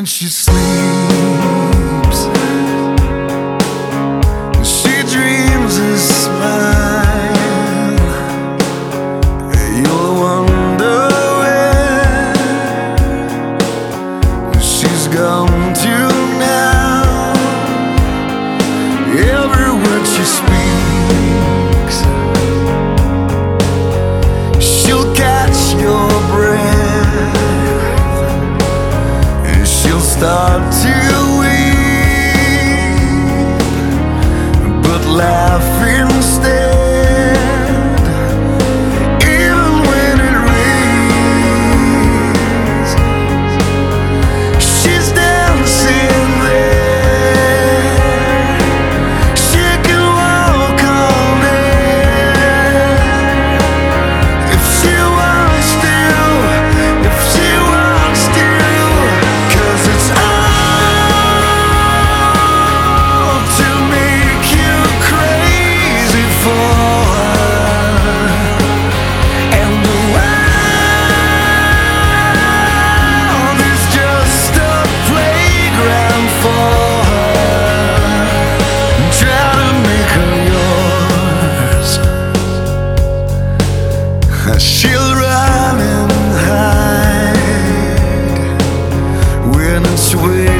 she sleeps, she dreams a smile. You'll wonder where she's gone to now. Every word she speaks, she'll catch your breath, and she'll start to weep, but laugh instead. Even when it rains, she's dancing there. She can walk all day if she wants to, if she wants to, 'cause it's all to make you crazy for her. And the world is just a playground for her. Try to make her yours. She'll run and hide when it's way